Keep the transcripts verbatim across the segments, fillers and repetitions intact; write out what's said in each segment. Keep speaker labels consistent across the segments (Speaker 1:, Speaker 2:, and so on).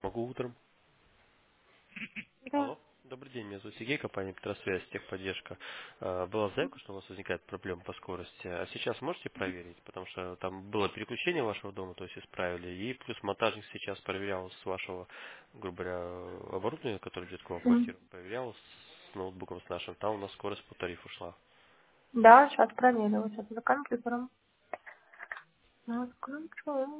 Speaker 1: Могу утром.
Speaker 2: Да.
Speaker 1: Алло. Добрый день, меня зовут Сергей, компания Петросвязь, техподдержка. Э, Была заявка, что у вас возникает проблема по скорости. А сейчас можете проверить? Потому что там было переключение вашего дома, то есть исправили. И плюс монтажник сейчас проверял с вашего, грубо говоря, оборудования, которое идет к вам в
Speaker 2: М.
Speaker 1: квартиру, проверял с ноутбуком с нашим. Там у нас скорость по тарифу шла.
Speaker 2: Да, сейчас проверю. Вот сейчас за компьютером. Вот, контроль.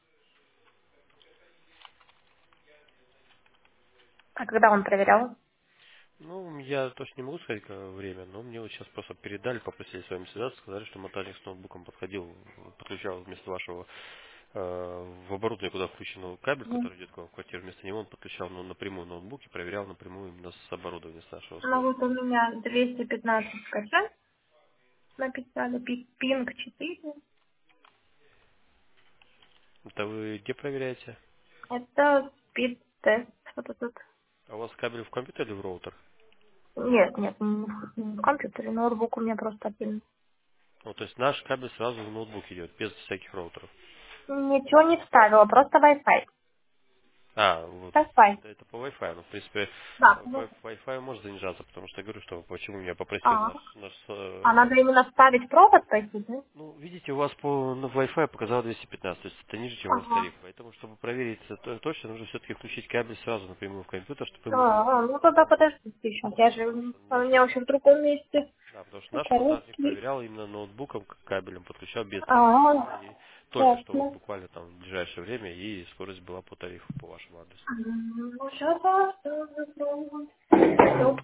Speaker 2: А когда он проверял?
Speaker 1: Ну, я точно не могу сказать какое время, но мне вот сейчас просто передали, попросили с вами связаться, сказали, что монтажник с ноутбуком подходил, подключал вместо вашего э, в оборудование, куда включен кабель,
Speaker 2: Мгм.
Speaker 1: который идет к вам в квартиру, вместо него он подключал ну, напрямую ноутбук и проверял напрямую именно с оборудования, с нашего
Speaker 2: Ну
Speaker 1: скорости.
Speaker 2: вот у меня двести пятнадцать скачать написали. Пи- Пинг четыре.
Speaker 1: Это вы где проверяете?
Speaker 2: Это спид-тест. Вот этот.
Speaker 1: А у вас кабель в компьютере или в роутер?
Speaker 2: Нет, нет, не в не в компьютере. Ноутбук у меня просто один.
Speaker 1: Ну, то есть наш кабель сразу в ноутбук идет, без всяких роутеров.
Speaker 2: Ничего не вставила, просто Wi-Fi.
Speaker 1: А, вот.
Speaker 2: Wi-Fi.
Speaker 1: Это, это по Wi-Fi. Ну, в принципе,
Speaker 2: Да.
Speaker 1: э,
Speaker 2: Ну,
Speaker 1: по Wi-Fi может занижаться, потому что я говорю, что почему меня попросил
Speaker 2: А,
Speaker 1: наш, наш
Speaker 2: а
Speaker 1: э,
Speaker 2: надо именно вставить провод пойти, да?
Speaker 1: ну, видите, у вас по ну, Wi-Fi показал двести пятнадцать, то есть это ниже, чем у вас
Speaker 2: Ага.
Speaker 1: тариф. Поэтому, чтобы проверить это то- точно, нужно все-таки включить кабель сразу напрямую в компьютер, чтобы вы могли
Speaker 2: А,
Speaker 1: увидеть
Speaker 2: ну тогда
Speaker 1: положение.
Speaker 2: подождите сейчас. Я же
Speaker 1: Потому что
Speaker 2: у
Speaker 1: наш,
Speaker 2: меня вообще в другом месте.
Speaker 1: да, потому что наш монтажник
Speaker 2: Короткий.
Speaker 1: проверял именно ноутбуком, к кабелем, подключал без
Speaker 2: А,
Speaker 1: переключения. И только что вот
Speaker 2: ясно.
Speaker 1: буквально там в ближайшее время и скорость была по тарифу по вашему адресу.
Speaker 2: М, Ну, сейчас попробуем. Всё.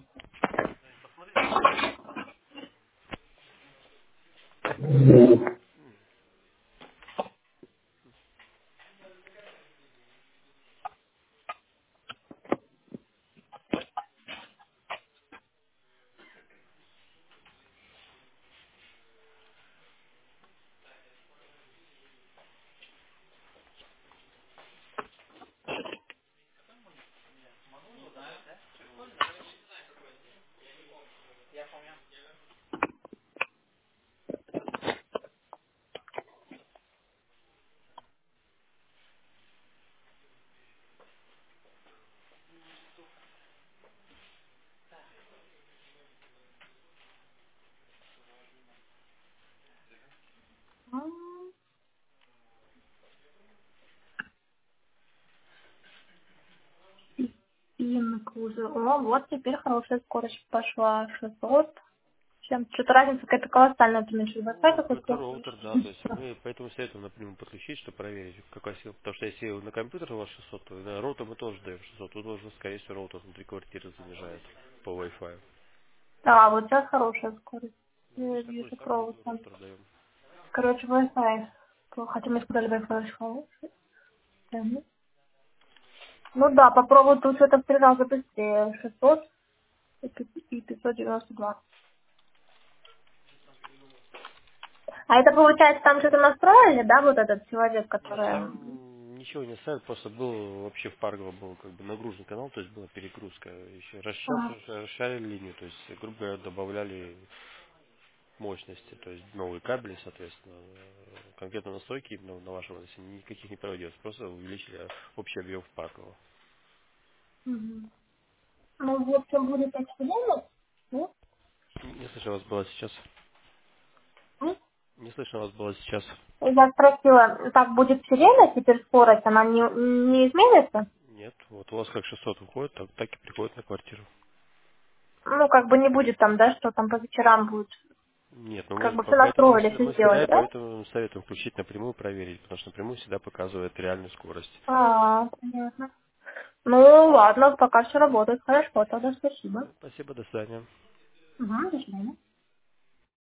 Speaker 2: М, Пинг уже. О, вот теперь хорошая скорость пошла. шестьсот. Чем что-то разница какая-то колоссальная. Ты меньше Wi-Fi
Speaker 1: Ну,
Speaker 2: такой
Speaker 1: это
Speaker 2: плохой.
Speaker 1: роутер, да, то есть мы поэтому советуем напрямую подключить, чтобы проверить, какая сила. Потому что если на компьютер у вас шестьсот, то на роутер мы тоже даем шестьсот. Тут уже, скорее всего, роутер внутри квартиры занижает по Wi-Fi.
Speaker 2: Да, вот сейчас хорошая скорость.
Speaker 1: Ну,
Speaker 2: Я
Speaker 1: видишь, такой
Speaker 2: вижу
Speaker 1: самый
Speaker 2: провод
Speaker 1: любой
Speaker 2: там.
Speaker 1: роутер даем.
Speaker 2: Короче, Wi-Fi. Хотя мне сказали Wi-Fi очень хороший. Да, ну. Ну да, по проводу что-то в три раза быстрее. шестьсот и пи- и пятьсот девяносто два. А это получается там что-то настроили, да, вот этот человек,
Speaker 1: Нет,
Speaker 2: который...
Speaker 1: там ничего не ставят, просто был вообще в Паргово был как бы нагружен канал, то есть была перегрузка. Еще раз сейчас
Speaker 2: Ага.
Speaker 1: уже расширили линию, то есть, грубо говоря, добавляли мощности, то есть новые кабели, соответственно, э, конкретно настройки именно на вашем адресе никаких не проводилось, просто увеличили общий объем в Парково.
Speaker 2: Мгм. Ну, в общем, будет эксперимент. Ну,
Speaker 1: Не слышно вас было сейчас.
Speaker 2: ну.
Speaker 1: Не слышно вас было сейчас.
Speaker 2: Я спросила, так будет все время, теперь скорость, она не, не изменится?
Speaker 1: Нет, вот у вас как шестьсот выходит, так, так и приходит на квартиру.
Speaker 2: Ну, как бы не будет там, да, что там по вечерам будет.
Speaker 1: Нет, ну
Speaker 2: Как
Speaker 1: мы
Speaker 2: бы
Speaker 1: по-
Speaker 2: все
Speaker 1: поэтому мы
Speaker 2: настроили,
Speaker 1: всегда,
Speaker 2: все
Speaker 1: мы всегда
Speaker 2: сделали,
Speaker 1: и
Speaker 2: да?
Speaker 1: поэтому советуем включить напрямую, проверить, потому что напрямую всегда показывает реальную скорость.
Speaker 2: А, понятно. Ну, ладно, пока все работает. Хорошо, тогда спасибо.
Speaker 1: Спасибо, до свидания.
Speaker 2: Угу, до свидания.